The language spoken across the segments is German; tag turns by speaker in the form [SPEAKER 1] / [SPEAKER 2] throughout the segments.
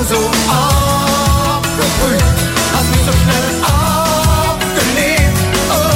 [SPEAKER 1] so abgebrüht, hast mich so schnell abgelehnt. Oh.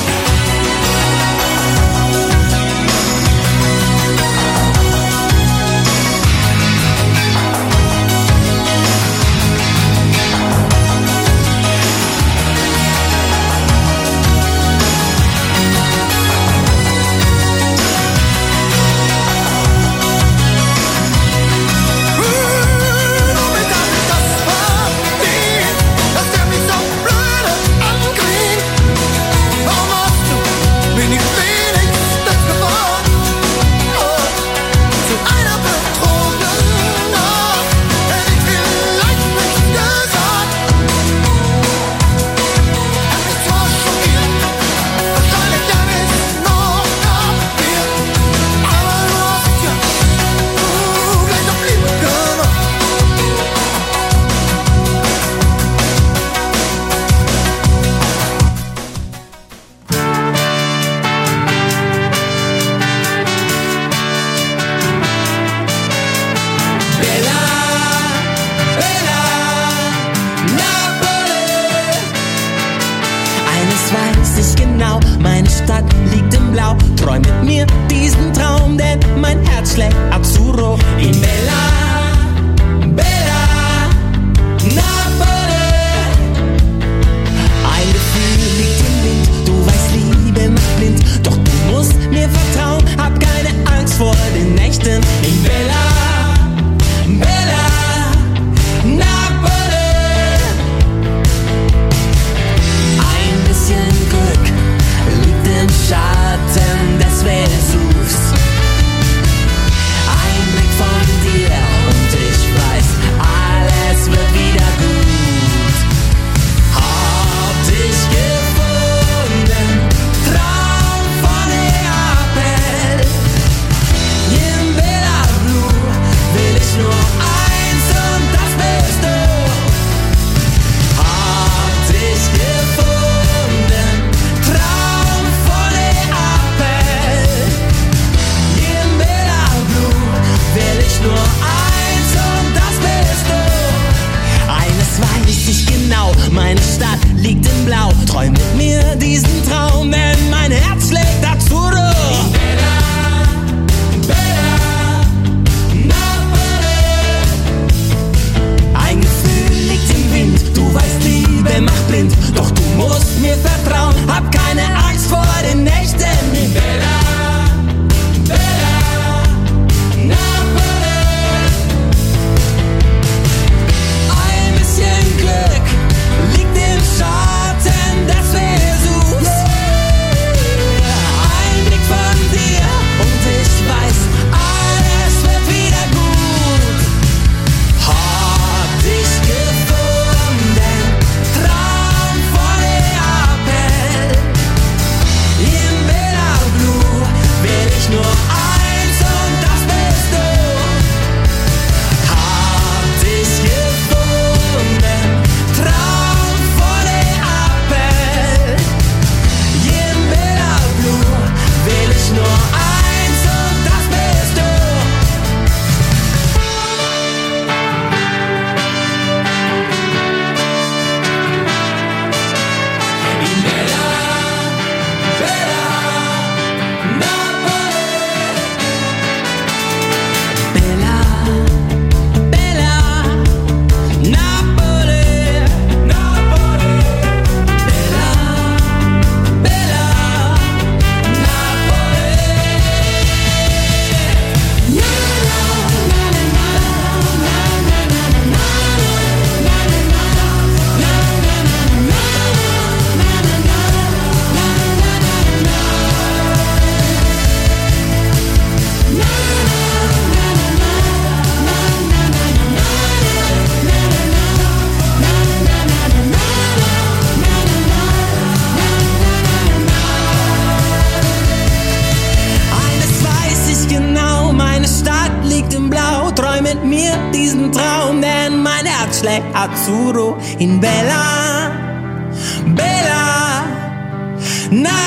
[SPEAKER 2] Azzurro in Bella, Bella,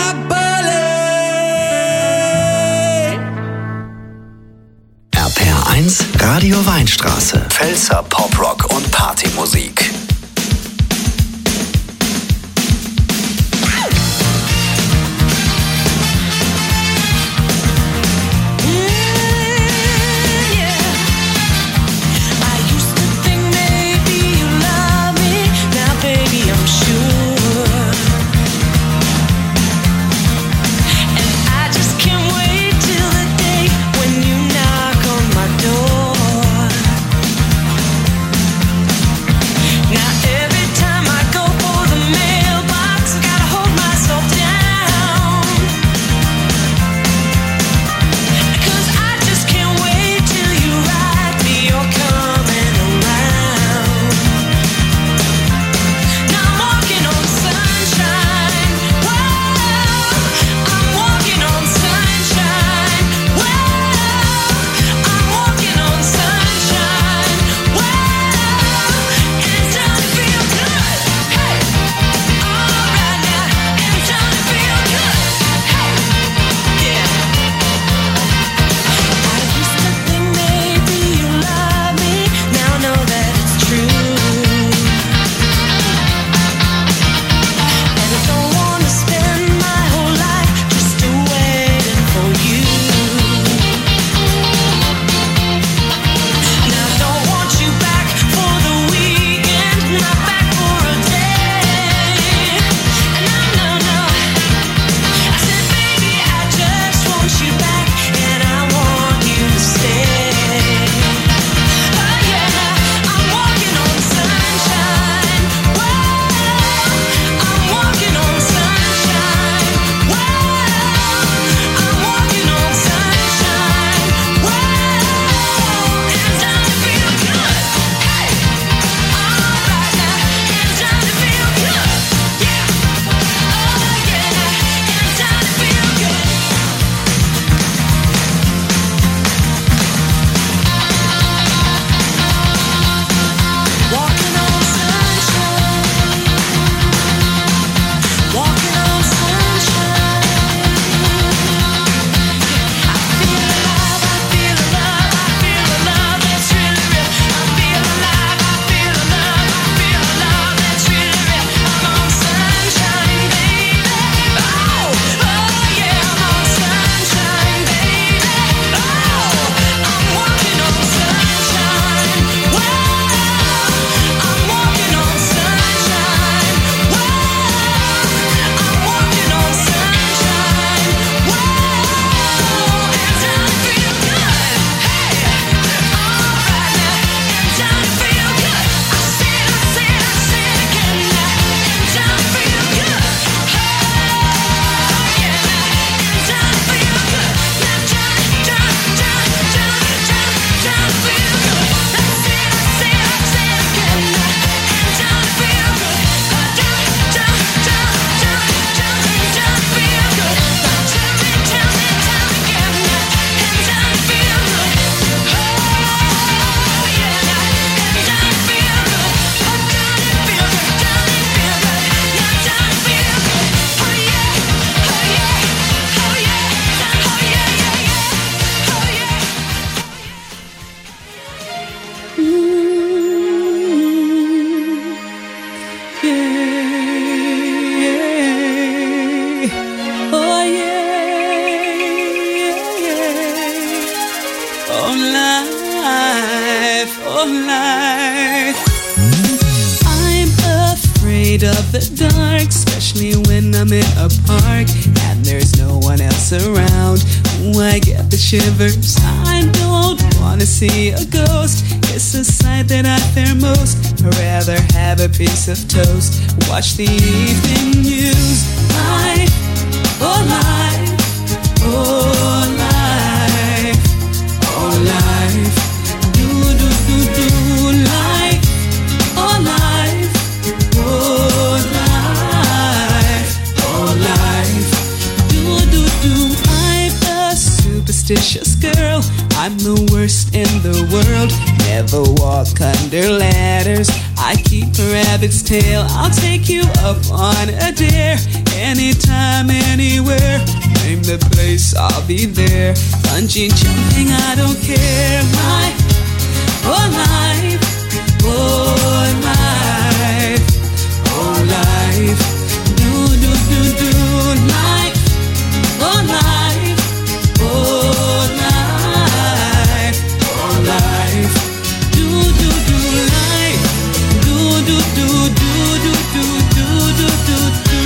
[SPEAKER 2] Napoli.
[SPEAKER 3] RPR 1 Radio Weinstraße. Pfälzer Poprock und Partymusik.
[SPEAKER 2] Shivers, I don't wanna see a ghost. It's the sight that I fear most. I'd rather have a piece of toast. Watch the evening news. Life, oh life, oh life, oh life. Do do do do life, oh life, oh life, oh life. Do do do. Superstitious girl, I'm the worst in the world. Never walk sneak under ladders. I keep a rabbit's tail. I'll take you up on a dare. Anytime, anywhere. Name the place, I'll be there. Bungee jumping, I don't care. Life, oh life, oh life, oh life. Do, do, do, do. Life, oh life, oh life, oh life. Do, do, do, life. Do, do, do, do, do, do, do, do, do, do.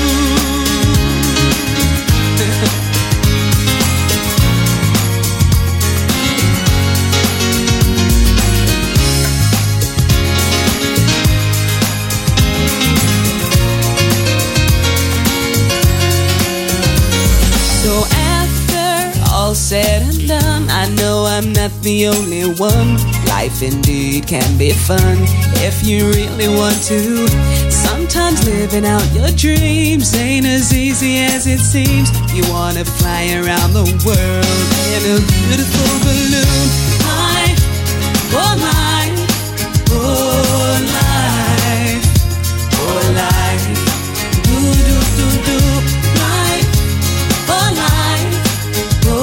[SPEAKER 2] So after all said and done, I know I'm not the only one. Life indeed can be fun if you really want to. Sometimes living out your dreams ain't as easy as it seems. You wanna fly around the world in a beautiful balloon. Life, oh life, oh life, oh life. Do, do, do, do. Life, oh life, oh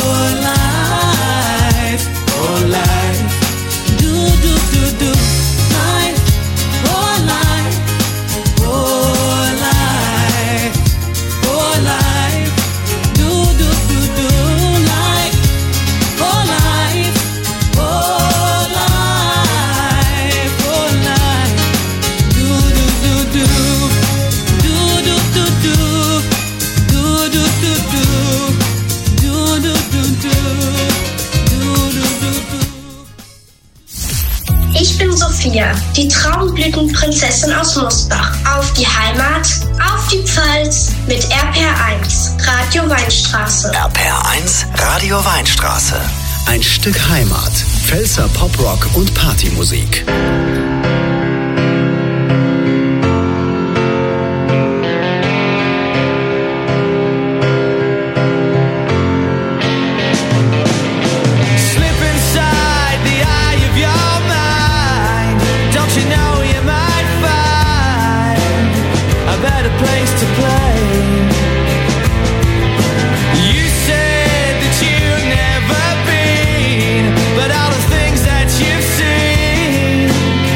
[SPEAKER 2] life, oh life. Do, do, do, do. Life, oh life, oh life, oh life. Do, do, do, do. Life, oh life, oh life, oh life. Do, do, do, do. Do, do, do, do. Do, do, do, do. Do, do, do, do. Do, do, do, do.
[SPEAKER 4] Ich bin Sophia, die Traumblütenprinzessin aus Mosbach. Auf die Heimat, auf die Pfalz mit RPR1, Radio Weinstraße.
[SPEAKER 3] RPR1, Radio Weinstraße. Ein Stück Heimat. Pfälzer Poprock und Partymusik.
[SPEAKER 1] Slip inside the eye of your mind. Don't you know you might find a better place to play? You said that you've never been, but all the things that you've seen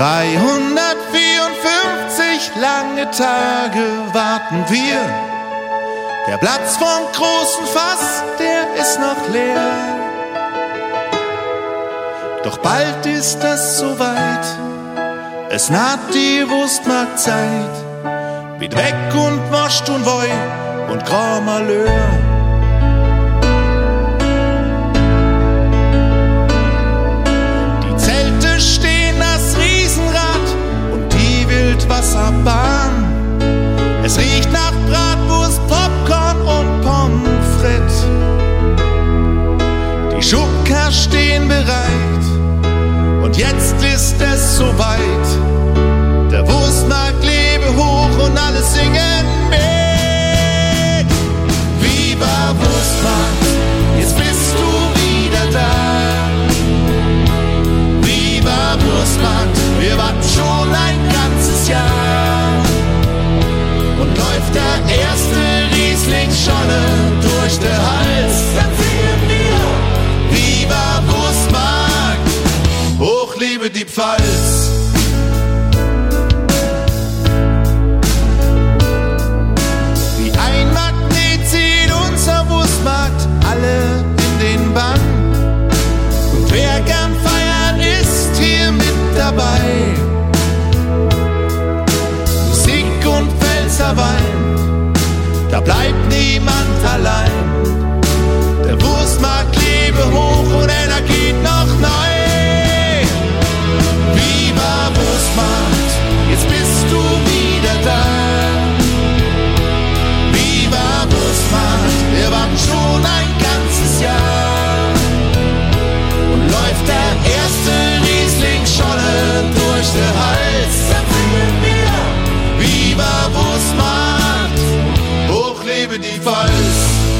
[SPEAKER 5] 354 lange Tage warten wir. Der Platz vom großen Fass, der ist noch leer. Doch bald ist das soweit, es naht die Wurstmarktzeit. Wird weg und wascht und woi und grau Malheur. Die Zelte stehen, das Riesenrad und die Wildwasserbahn. Es riecht nach Bratwurst, Popcorn und Pommes frites. Die Schubkarren stehen bereit und jetzt ist es soweit. Der Wurstmarkt lebe hoch und alle singen mit. Viva Wurstmarkt, jetzt bist du wieder da. Viva Wurstmarkt, wir warten schon ein ganzes Jahr. Und läuft der erste Riesling-Scholle durch den Hals, dann singen wir Viva Wurstmarkt, hoch lebe die Pfalz. Wie ein Magnet zieht unser Wurstmarkt alle in den Bann. Und wer gern feiert, ist hier mit dabei. Musik und Pfälzerwein, da bleibt niemand allein. Der Wurstmarkt lebe hoch und er geht noch neu. Viva Wurstmarkt, jetzt bist du wieder da. Viva Wurstmarkt, wir warten schon ein ganzes Jahr. Und läuft der erste Riesling-Scholle durch den Hals, dann singen wir Viva Wurstmarkt, hoch lebe die Pfalz.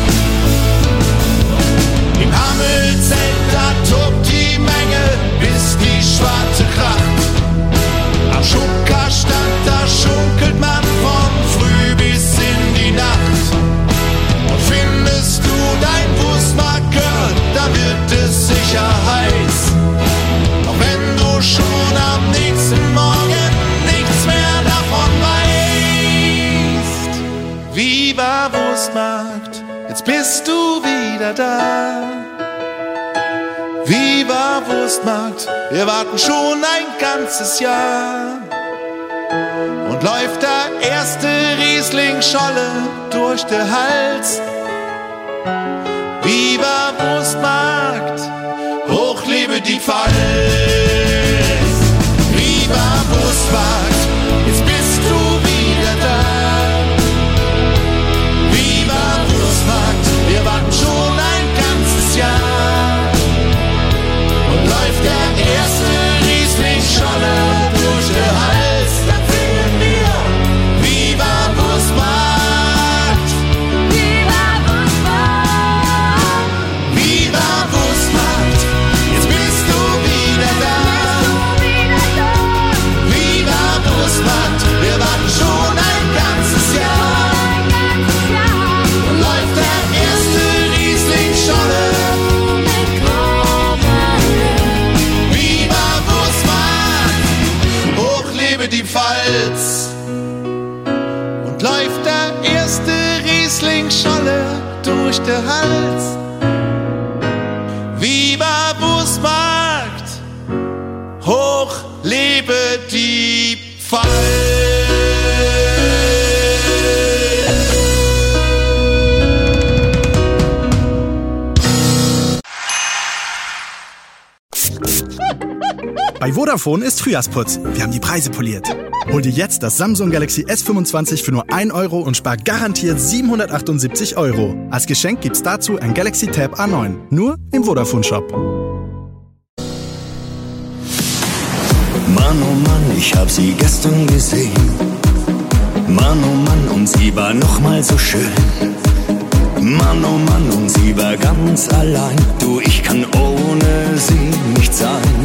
[SPEAKER 5] Im Hammelzelt, da tobt die Menge, bis die Schwarte kracht. Am Schunkerstand, da schunkelt man von früh bis in die Nacht. Und findest du dein Wurstmarkt-Girl, da wird es sicher heiß. Auch wenn du schon am nächsten Morgen nichts mehr davon weißt. Viva Wurstmarkt, jetzt bist du wieder da. Viva Wurstmarkt, wir warten schon ein ganzes Jahr. Und läuft der erste Riesling-Scholle durch den Hals. Viva Wurstmarkt, hoch lebe die Pfalz. Viva Wurstmarkt, jetzt bist du wieder da. Viva Wurstmarkt, wir warten schon ein ganzes Jahr. Und läuft der erste Riesling-Scholle durch den Hals, dann singen wir Viva Wurstmarkt. Viva Wurstmarkt. Viva Wurstmarkt, jetzt bist du wieder da. Viva Wurstmarkt, wir warten schon ein ganzes Jahr. Und läuft der erste Riesling-Scholle. Viva Wurstmarkt, hoch lebe die Pfalz. Und läuft der erste Riesling-Scholle durch den Hals. Viva Wurstmarkt, hoch lebe die Pfalz.
[SPEAKER 6] Bei Vodafone ist Frühjahrsputz. Wir haben die Preise poliert. Hol dir jetzt das Samsung Galaxy S25 für nur 1 Euro und spar garantiert 778 Euro. Als Geschenk gibt's dazu ein Galaxy Tab A9. Nur im Vodafone-Shop.
[SPEAKER 7] Mann, oh Mann, ich hab sie gestern gesehen. Mann, oh Mann, und sie war noch mal so schön. Mann, oh Mann, und sie war ganz allein. Du, ich kann ohne sie nicht sein.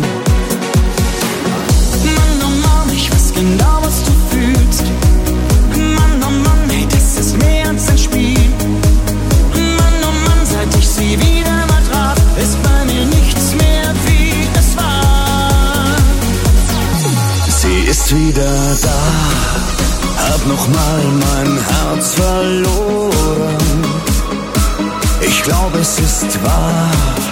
[SPEAKER 7] Mann, oh Mann, ich weiß genau, was du fühlst. Mann, oh Mann, hey, das ist mehr als ein Spiel. Mann, oh Mann, seit ich sie wieder mal traf, ist bei mir nichts mehr wie es war. nochmal mein Herz verloren. Ich glaube, es ist wahr.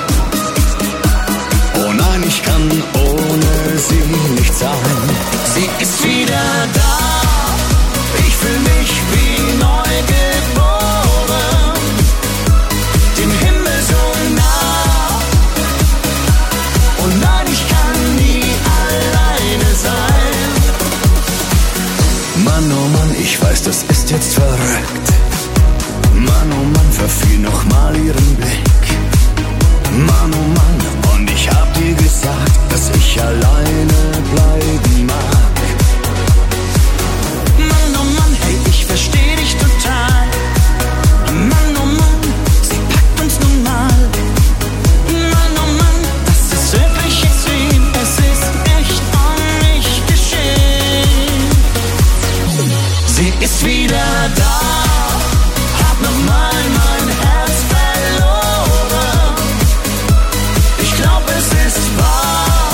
[SPEAKER 7] Oh nein, ich kann ohne sie nicht sein. Sie ist wieder da. Ich fühl mich wie neu geboren. Dem Himmel so nah. Oh nein, ich kann nie alleine sein. Mann, oh Mann, ich weiß, das ist jetzt verrückt. Mann, oh Mann, verfiel nochmal ihren Blick. Mann, oh Mann, und ich hab dir gesagt, dass ich alleine bleiben mag. Mann, oh Mann, hey, ich versteh dich total. Mann, oh Mann, sie packt uns nun mal. Mann, oh Mann, das ist wirklich extrem. Es ist echt um mich geschehen. Sie ist wieder da. Hab nochmal mein Herz verloren. Ich glaub, es ist wahr.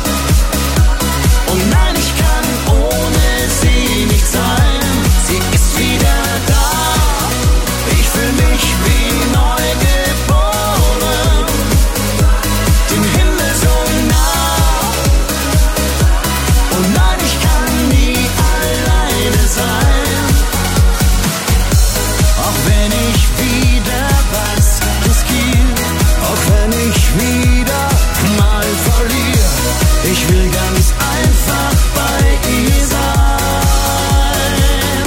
[SPEAKER 7] Oh nein, ich kann ohne sie nicht sein. Sie ist wieder da. Ich fühl mich wie neu geboren. Dem Himmel so nah. Oh nein, ich kann nie alleine sein. Auch wenn ich wieder was riskiere, auch wenn ich wieder mal verliere, ich will ganz einfach bei ihr sein.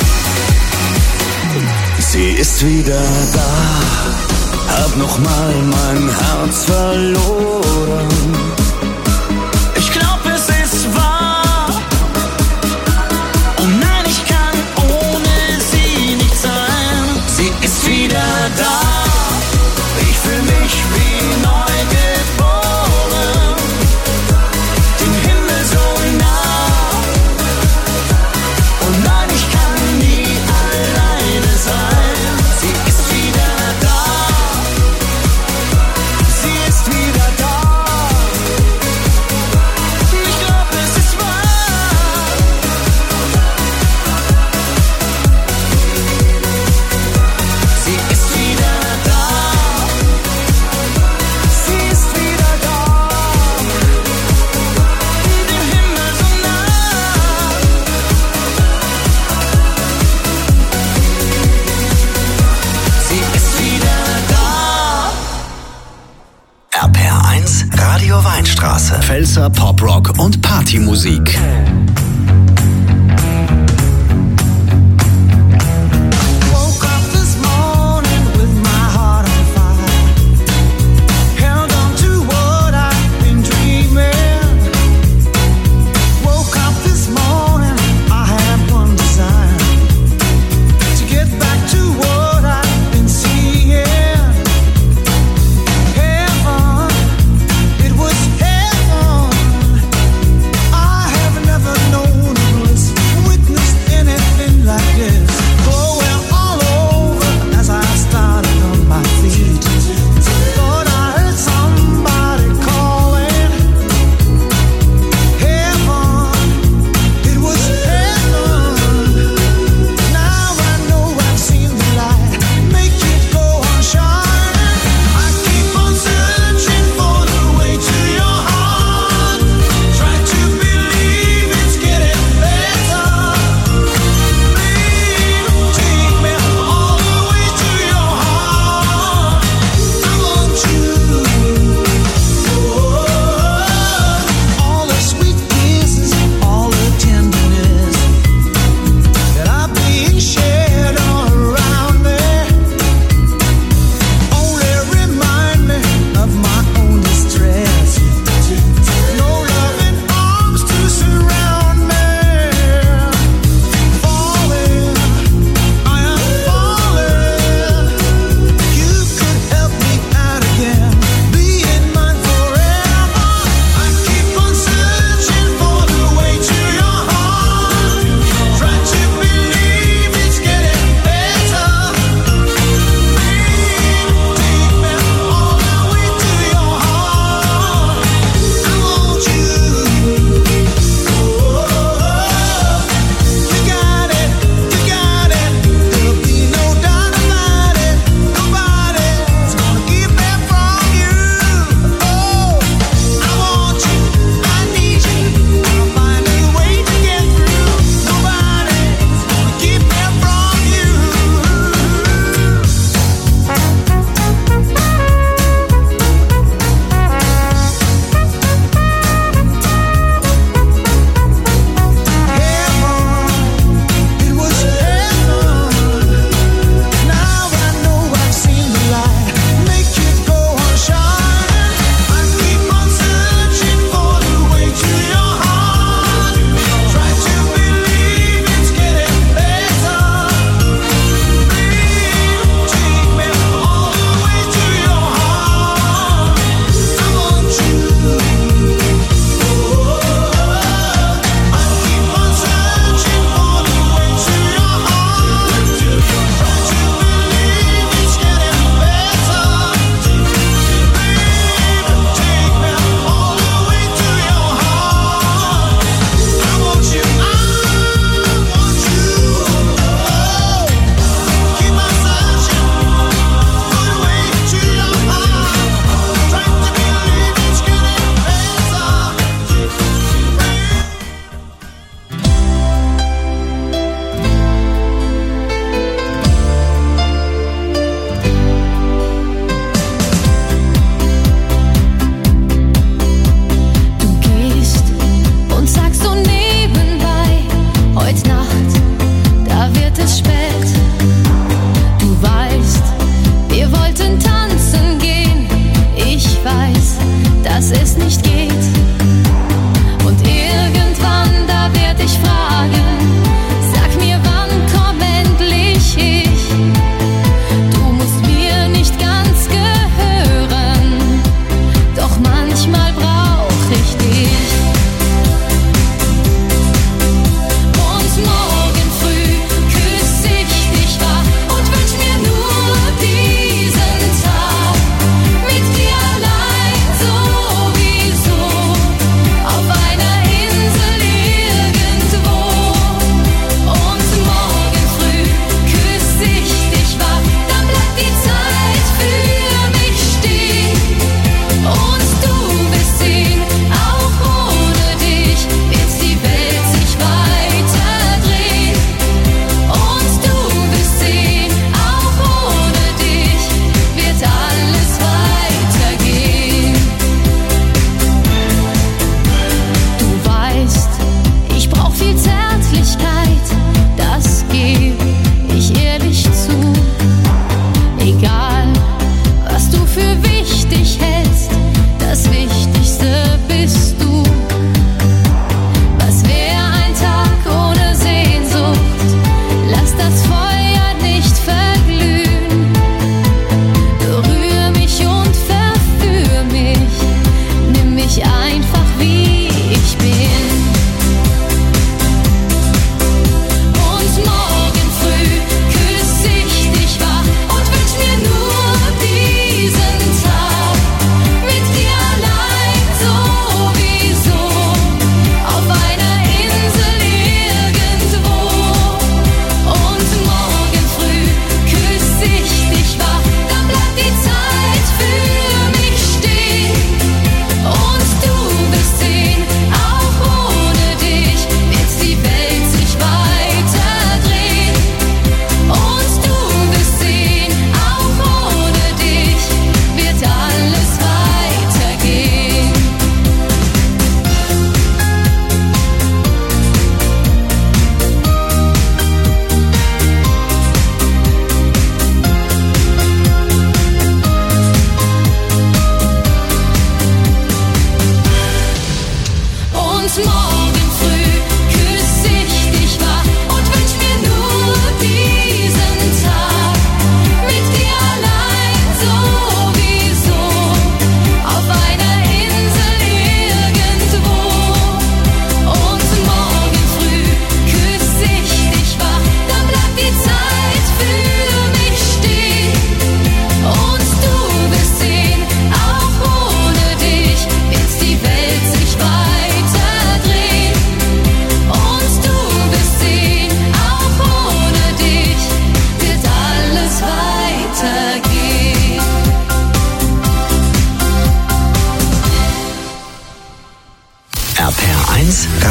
[SPEAKER 7] Sie ist wieder da, hab nochmal mein Herz verloren. Ich glaub, es ist wahr. Oh nein, ich kann ohne sie nicht sein. Sie ist wieder da. Ich fühl mich wie neu geboren. Dem Himmel so nah. Oh nein, ich kann nie alleine sein. Sie ist wieder da. Sie ist wieder da. Ich glaub, es ist wahr. Sie ist wieder da. Sie ist wieder da. Dem Himmel so nah. Sie ist wieder da.
[SPEAKER 3] RPR1 Radio Weinstraße. Pfälzer Poprock und Partymusik.
[SPEAKER 1] Woke up this morning with my heart on fire. Held on to what I've been dreaming. Woke up this morning, I had one desire. To get back to what I've been seeing. Heaven, it was heaven. I have never known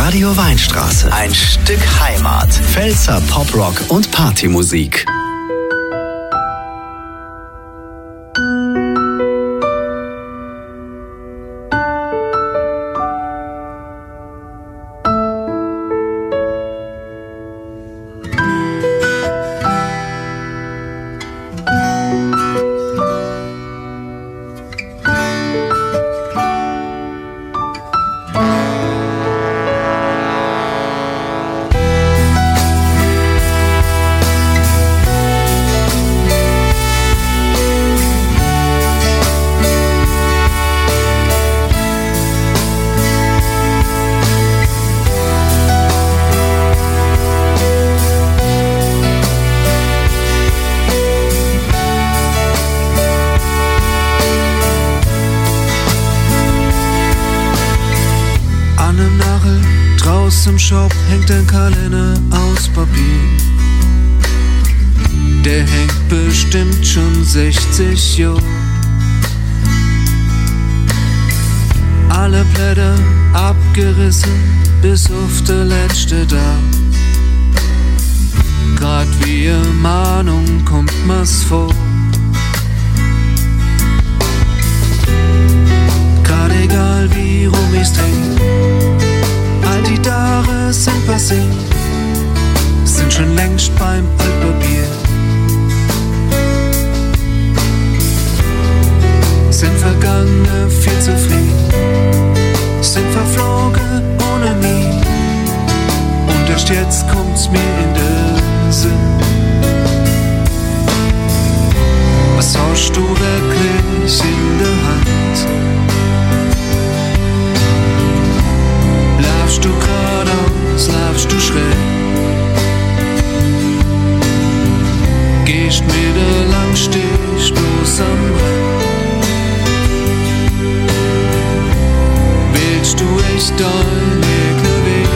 [SPEAKER 3] Radio Weinstraße. Ein Stück Heimat. Pfälzer Poprock und Partymusik.
[SPEAKER 8] Im Shop hängt ein Kalender aus Papier. Der hängt bestimmt schon 60 Jahre. Alle Blätter abgerissen, bis auf der letzte da. Grad wie eine Mahnung kommt mir's vor. Grad egal wie rum ich's trink, all die Jahre sind passé, sind schon längst beim Altpapier. Sind vergangen viel zu viel, sind verflogen ohne mich. Und erst jetzt kommt's mir in den Sinn. Was hast du wirklich in der Hand? Laufst du geradeaus, laufst du schräg? Gehst wieder lang, stehst bloß am Rand? Willst du echt deinen eigenen Weg?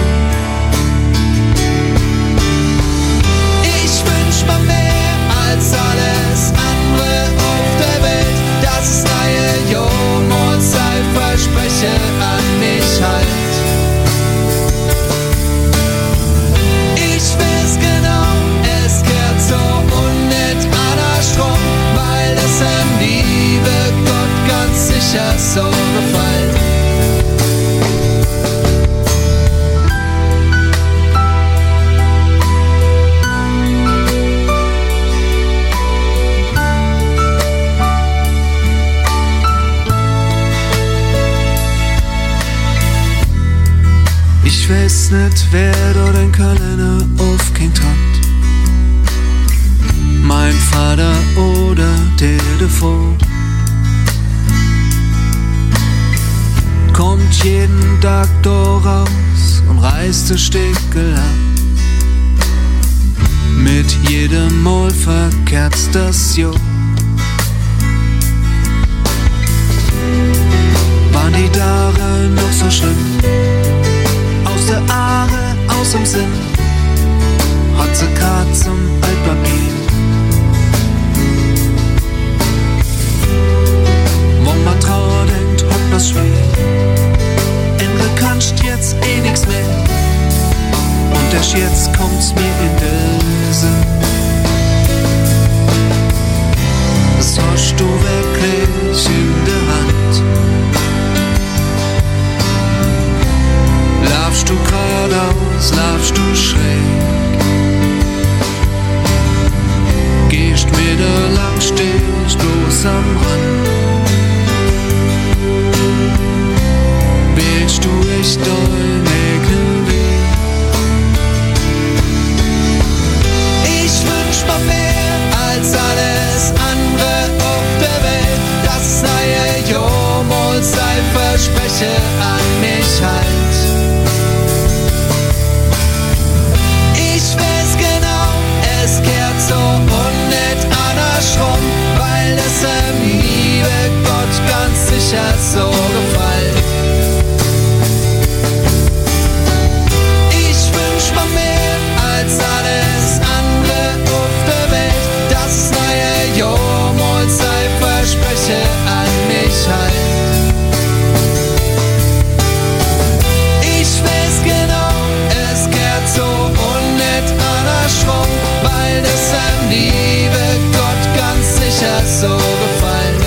[SPEAKER 8] Ich wünsch mir mehr als alles andere auf der Welt, dass es neue Jahr mal sei, verspreche an mich halt. Weil es einem liebe Gott ganz sicher so gefällt. Ich weiß nicht, wer da den Kalender aufgehängt hat. Mein Vater oder der davor. Kommt jeden Tag da raus und reißt ein Stückel ab. Mit jedem Mal verkehrt's das Jahr. Waren die Jahre noch so schlimm? Aus der Aare, aus dem Sinn, hat sie grad zum Altpapier. Man Trauer denkt, hat was schwer. Ende kannst jetzt eh nix mehr. Und erst jetzt kommt's mir in den Sinn. Was hast du wirklich in der Hand? Laufst du geradeaus, laufst du schräg? Gehst wieder lang, stehst bloß am Rand? Willst du echt deinen eigenen Weg? Ich wünsch mir mehr als alles andere auf der Welt, dass es neue Jahr mal sei, verspreche an mich halt. Ich weiß genau, es kehrt so und nicht andersrum, weil es einem liebe Gott ganz sicher so gefällt. Als alles andere auf der Welt, dass es neue Jahr mal sei, verspreche an mich halt. sicher so gefallen.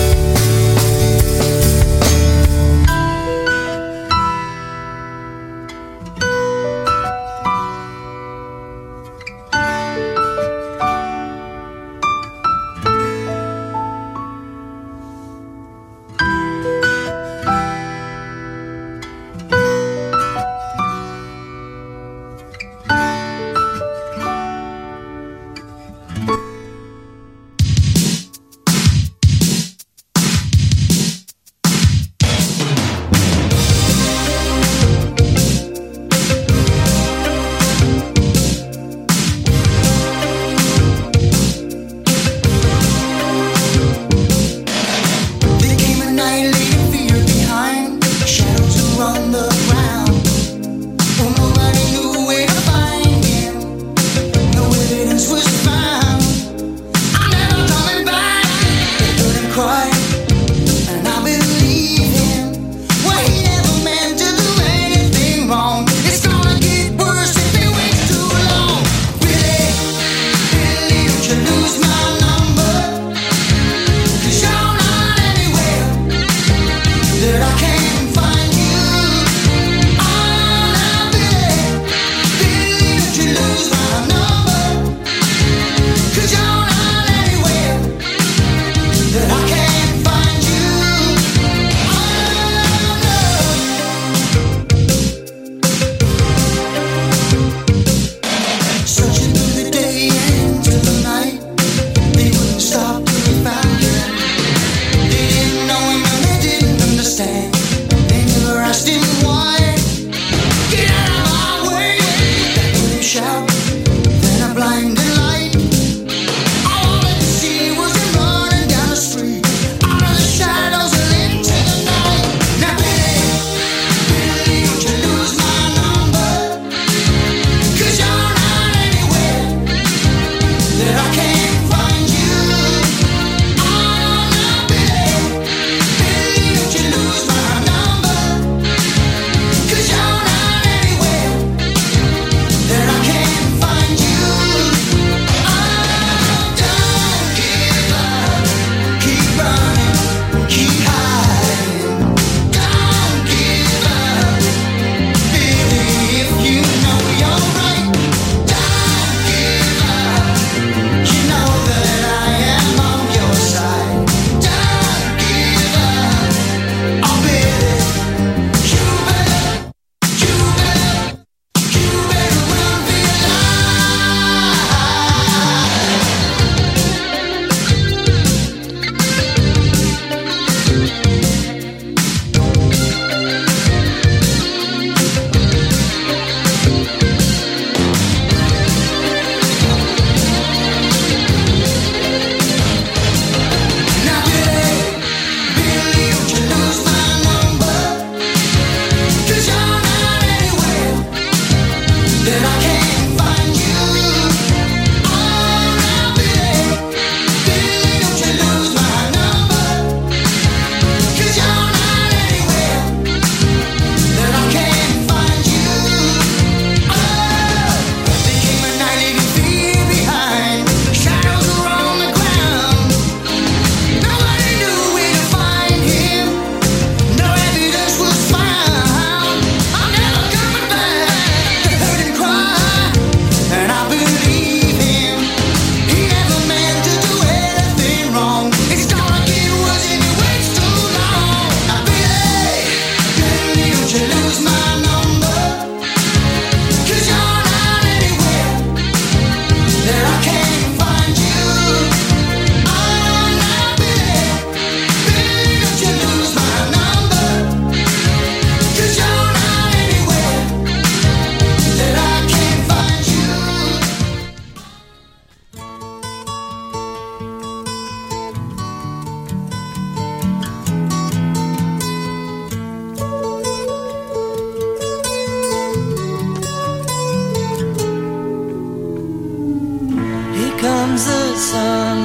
[SPEAKER 9] comes the sun,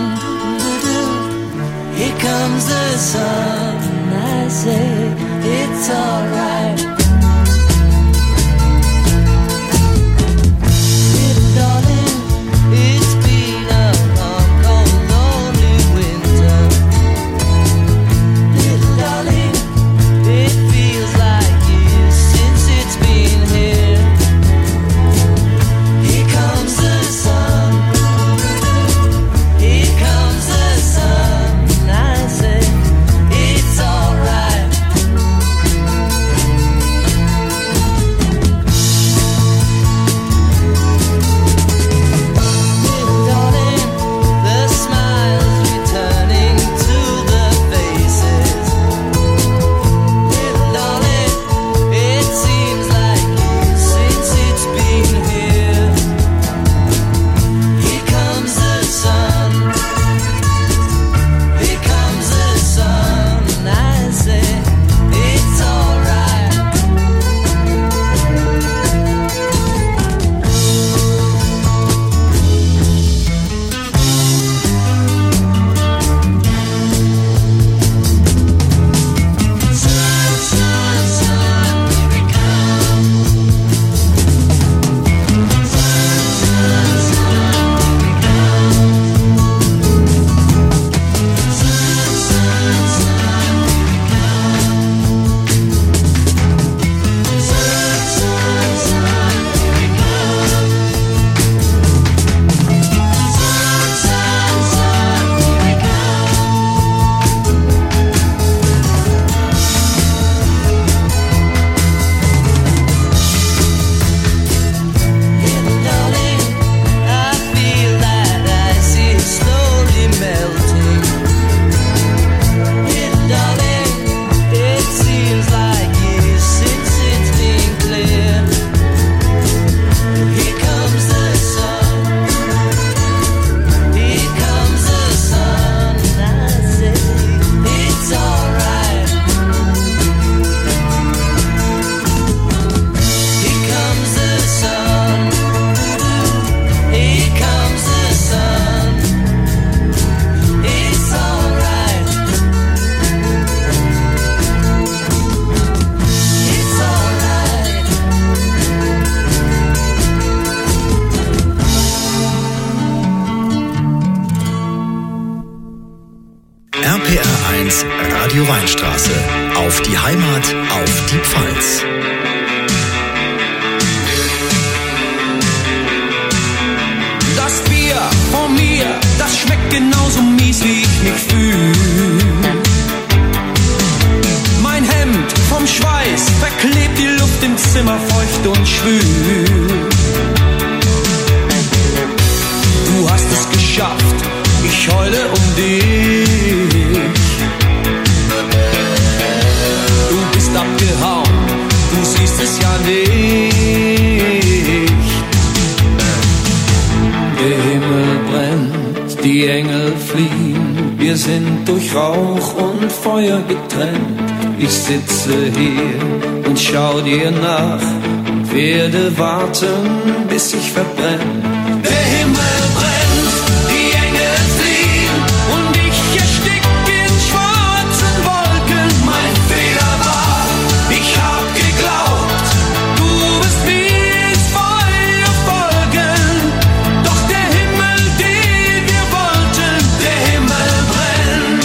[SPEAKER 9] here comes the sun. I say it's alright. Darling, it's been a long, cold, lonely winter.
[SPEAKER 3] RPR1 Radio Weinstraße. Auf die Heimat, auf die Pfalz.
[SPEAKER 1] Das Bier von mir, das schmeckt genauso mies, wie ich mich fühl. Mein Hemd vom Schweiß verklebt die Luft im Zimmer feucht und schwül. Du hast es geschafft, ich heule um dich. Du bist abgehauen, du siehst es ja nicht. Der Himmel brennt, die Engel fliehen. Wir sind durch Rauch und Feuer getrennt. Ich sitze hier und schau dir nach und werde warten, bis ich verbrenne. Der Himmel brennt, die Engel fliehen und ich erstick in schwarzen Wolken. Mein Fehler war, ich hab geglaubt, du wirst mir ins Feuer folgen. Doch der Himmel, den wir wollten, der Himmel brennt.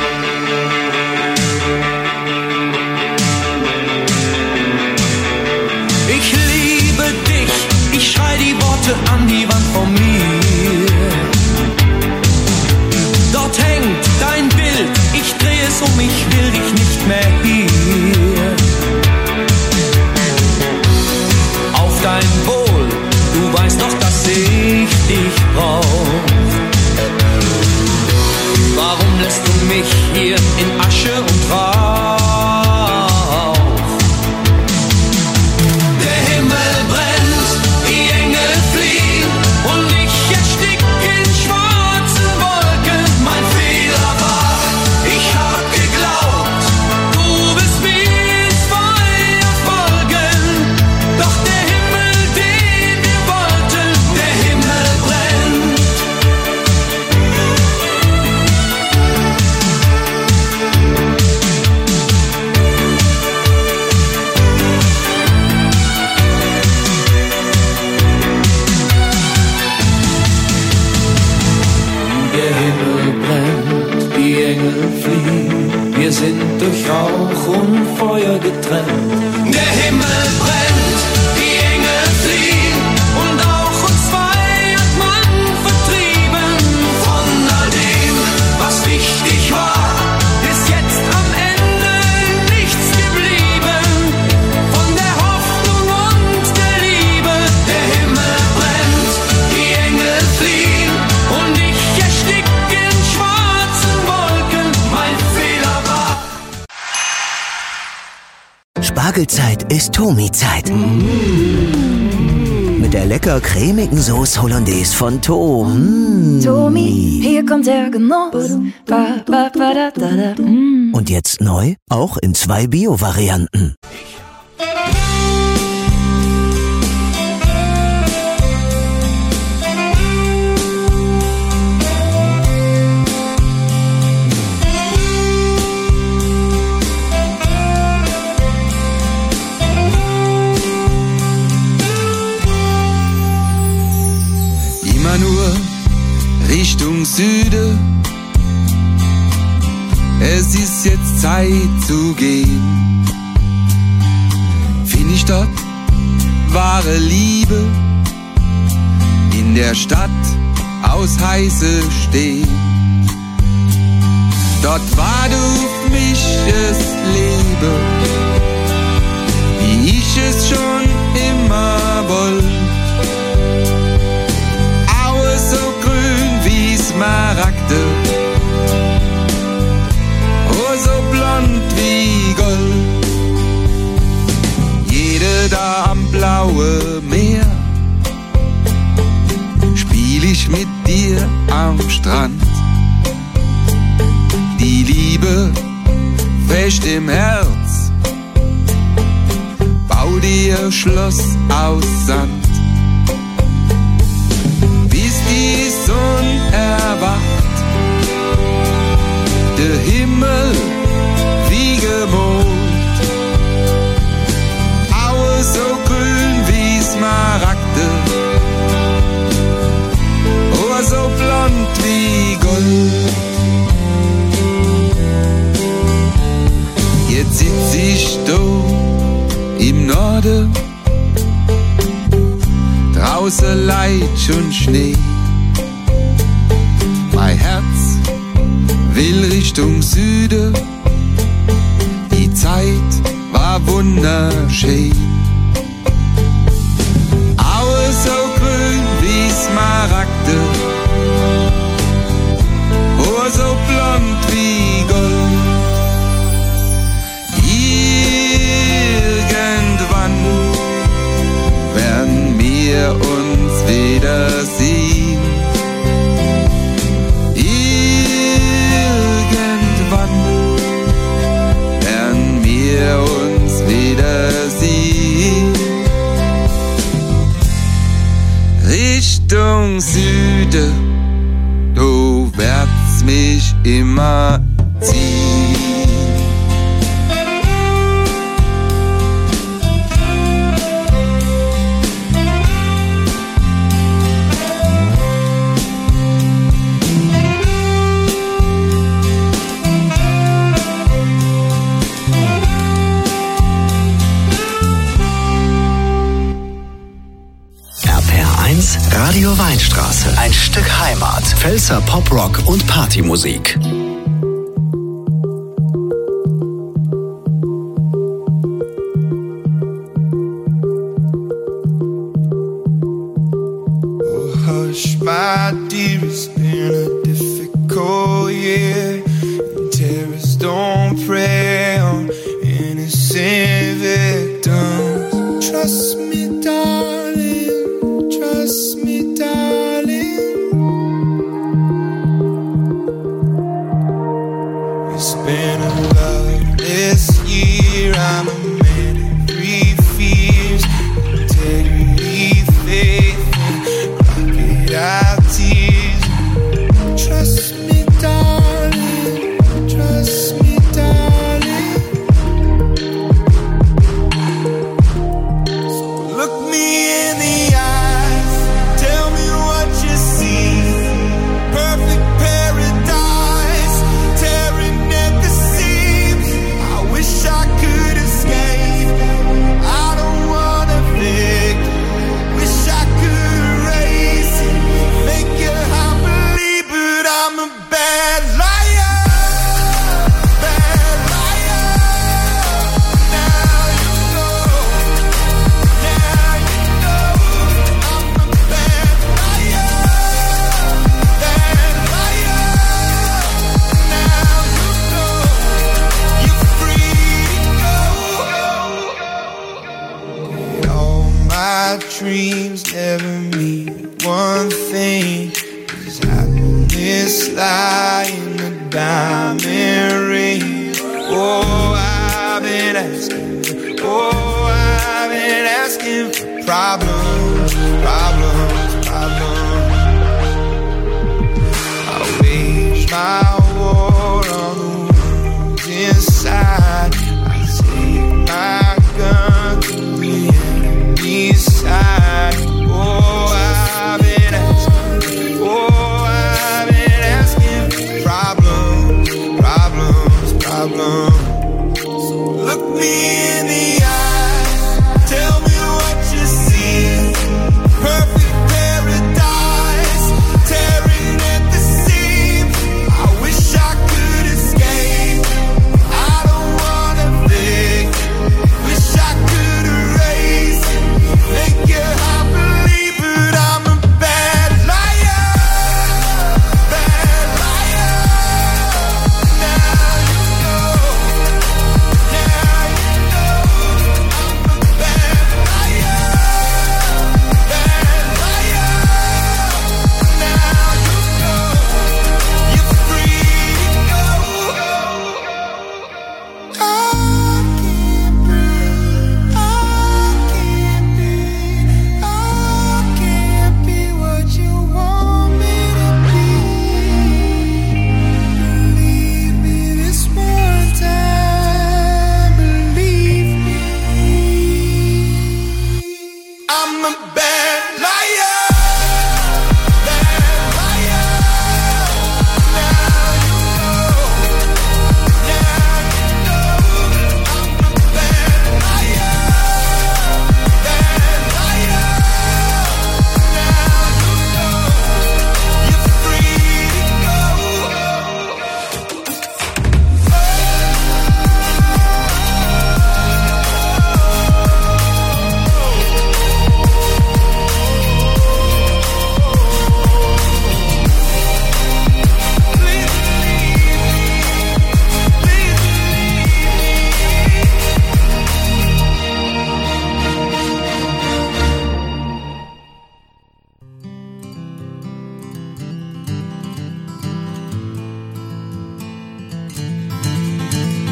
[SPEAKER 1] Ich liebe dich, ich schrei die Worte an die Wand von mir. Dort hängt dein Bild, ich dreh es um, ich will dich nicht mehr hier. Auf dein Wohl, du weißt doch, dass ich dich brauch. Warum lässt du mich hier in Asche und Rauch? Der Himmel brennt, die Engel fliehen und ich erstick in schwarzen Wolken. Mein Fehler war, ich hab geglaubt, du wirst mir ins Feuer folgen. Doch der Himmel, den wir wollten, der Himmel brennt. Der Himmel brennt, die Engel fliehen. Wir sind durch Rauch und Feuer getrennt. Der Himmel brennt, die Engel fliehen. Und auch uns zwei hat man vertrieben. Von all dem, was wichtig war, ist jetzt am Ende nichts geblieben. Von der Hoffnung und der Liebe. Der Himmel brennt, die Engel fliehen. Und ich erstick in schwarzen Wolken. Mein Fehler war.
[SPEAKER 10] Spargelzeit ist Tomi-Zeit. Mit der lecker cremigen Sauce Hollandaise von Tom.
[SPEAKER 11] Tomi, hier kommt der Genuss. Ba, ba, ba, da, da, da.
[SPEAKER 10] Und jetzt neu, auch in 2 Bio-Varianten.
[SPEAKER 8] Immer nur Richtung Süden. Es ist jetzt Zeit zu gehen. Find ich dort wahre Liebe in der Stadt aus Heiße stehen. Dort war du mich es Leben, wie ich es schon immer wollte. So grün wie Smaragde, oh so blond wie Gold. Jede da am blaue Meer spiel ich mit dir am Strand. Die Liebe fest im Herz, bau dir Schloss aus Sand. Die Sonne erwacht, der Himmel wie gemalt, Aue so grün wie Smaragde, oh so blond wie Gold.
[SPEAKER 12] Erde. Draußen Leid und Schnee. Mein Herz will Richtung Süden. Die Zeit war wunderschön. Aue so grün wie Smaragde, Haar so blond wie Gold. Irgendwann werden wir uns wiedersehen. Irgendwann werden wir uns wiedersehen. Richtung Süden, du werdst mich immer ziehen.
[SPEAKER 3] Radio Weinstraße. Ein Stück Heimat. Pfälzer Poprock und Partymusik.
[SPEAKER 5] Oh, hush, my dear, it's been a difficult year. And terrorists don't prey on innocent victims. Trust me, darling. Trust me, darling. It's been a loveless year. I'm a man of three fears: integrity, faith, and crocodile tears. Trust me, darling. Trust me, darling. So look me in the eyes. Tell me what you see. Perfect paradise, tearing at the seams. I wish I could escape. I don't wanna think. Wish I could erase it, make you happily, but I'm a bad liar. Bad liar. Now you know. Now you know. I'm a bad liar. Bad liar. Now you know. You're free to go. All my dreams never mean one thing. Is happiness lie in the diamond ring? Oh, I've been asking. Oh, I've been asking for problems, problems, problems. I wage my war on the wounds inside. I take my gun to the enemy's side. Oh, I've been asking. Oh, I've been asking for problems, problems, problems. So look me in the eyes. Tell me what you see. Perfect paradise, tearing at the seams. I wish I could escape. I don't wanna think. Wish I could erase it, make you happily, but I'm a bad liar. Bad liar. Now you know.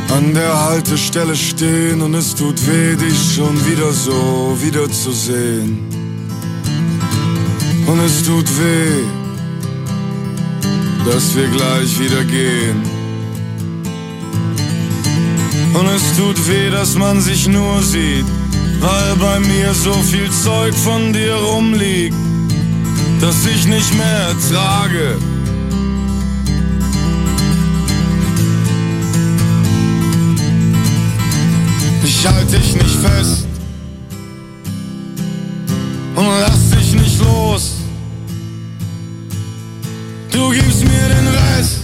[SPEAKER 12] an der Haltestelle stehen und es tut weh, dich schon wieder so wiederzusehen. Und es tut weh, dass wir gleich wieder gehen. Und es tut weh, dass man sich nur sieht, weil bei mir so viel Zeug von dir rumliegt, das ich nicht mehr ertrage. Ich halte dich nicht fest und lass dich nicht los. Du gibst mir den Rest.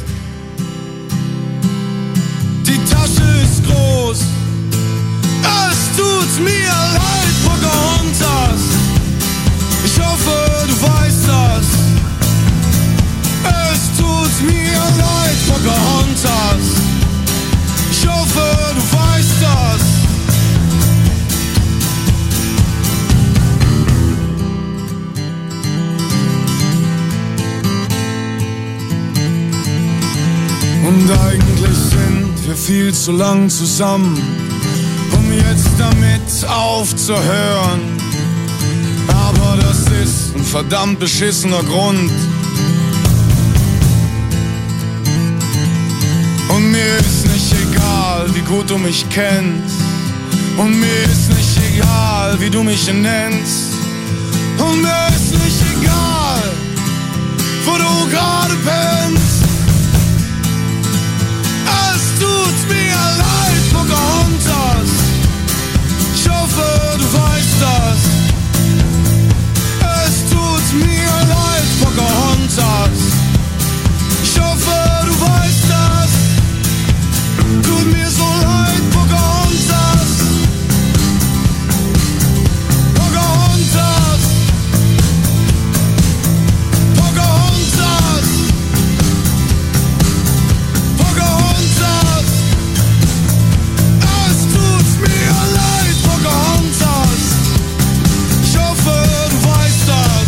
[SPEAKER 12] Die Tasche ist groß. Es tut mir leid, Pocahontas. Ich hoffe, du weißt das. Es tut mir leid, Pocahontas. Ich hoffe, du weißt das. Und eigentlich sind wir viel zu lang zusammen, um jetzt damit aufzuhören. Aber das ist ein verdammt beschissener Grund. Und mir ist nicht egal, wie gut du mich kennst. Und mir ist nicht egal, wie du mich nennst. Und mir ist nicht egal, wo du gerade pennst. Es tut mir leid, Pocahontas. Ich hoffe, du weißt das. Es tut mir leid, Pocahontas. Ich hoffe, du weißt das. Tut mir so leid, Pocahontas. Pocahontas. Pocahontas. Pocahontas. Es tut mir leid, Pocahontas. Ich hoffe, du weißt das.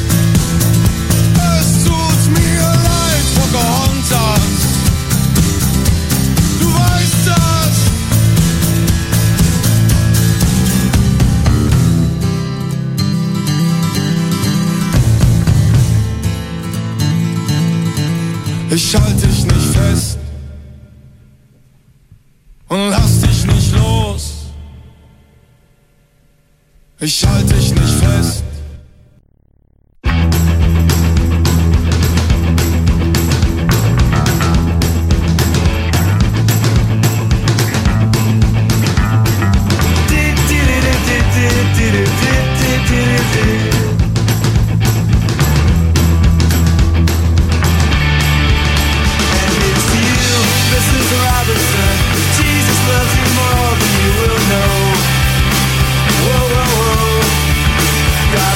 [SPEAKER 12] Es tut mir leid, Pocahontas. Du weißt das. Ich halte dich nicht fest und lass dich nicht los. Ich halte dich nicht fest.
[SPEAKER 5] God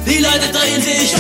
[SPEAKER 13] Die Leute drehen sich